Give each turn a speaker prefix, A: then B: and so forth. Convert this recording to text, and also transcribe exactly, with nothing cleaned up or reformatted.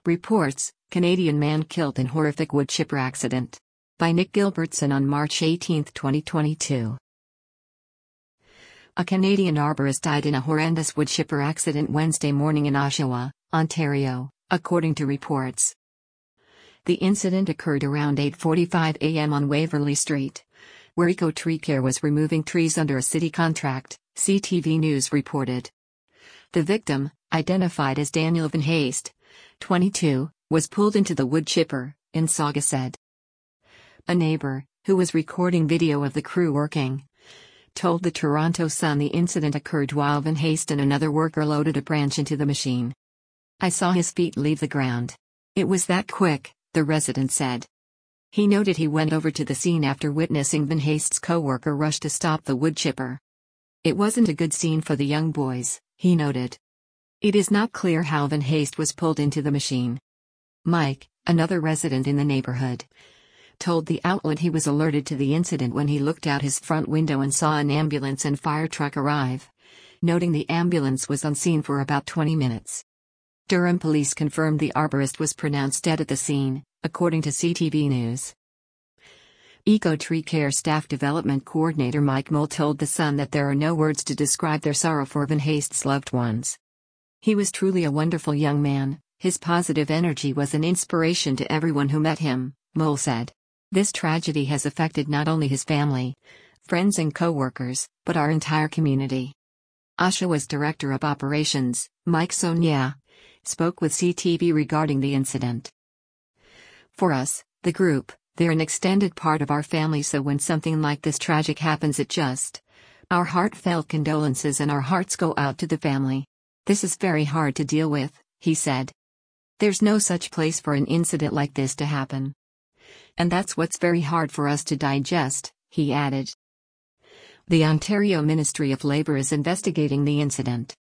A: Reports, Canadian man killed in horrific wood chipper accident. By Nick Gilbertson on March eighteenth, twenty twenty-two. A Canadian arborist died in a horrendous wood chipper accident Wednesday morning in Oshawa, Ontario, according to reports. The incident occurred around eight forty-five a m on Waverley Street, where Eco Tree Care was removing trees under a city contract, C T V News reported. The victim, identified as Daniel Van Haste, twenty-two, was pulled into the wood chipper, Insaga said. A neighbor, who was recording video of the crew working, told the Toronto Sun the incident occurred while Van Haste and another worker loaded a branch into the machine. "I saw his feet leave the ground. It was that quick," the resident said. He noted he went over to the scene after witnessing Van Haste's co-worker rush to stop the wood chipper. "It wasn't a good scene for the young boys," he noted. It is not clear how Van Haste was pulled into the machine. Mike, another resident in the neighborhood, told the outlet he was alerted to the incident when he looked out his front window and saw an ambulance and fire truck arrive, noting the ambulance was on scene for about twenty minutes. Durham police confirmed the arborist was pronounced dead at the scene, according to C T V News. Eco Tree Care Staff Development Coordinator Mike Mull told The Sun that there are no words to describe their sorrow for Van Haste's loved ones. "He was truly a wonderful young man, his positive energy was an inspiration to everyone who met him," Mull said. "This tragedy has affected not only his family, friends and co-workers, but our entire community." Oshawa's Director of Operations, Mike Sonia, spoke with C T V regarding the incident. "For us, the group, they're an extended part of our family, so when something like this tragic happens it just... Our heartfelt condolences and our hearts go out to the family. This is very hard to deal with," he said. "There's no such place for an incident like this to happen. And that's what's very hard for us to digest," he added. The Ontario Ministry of Labour is investigating the incident.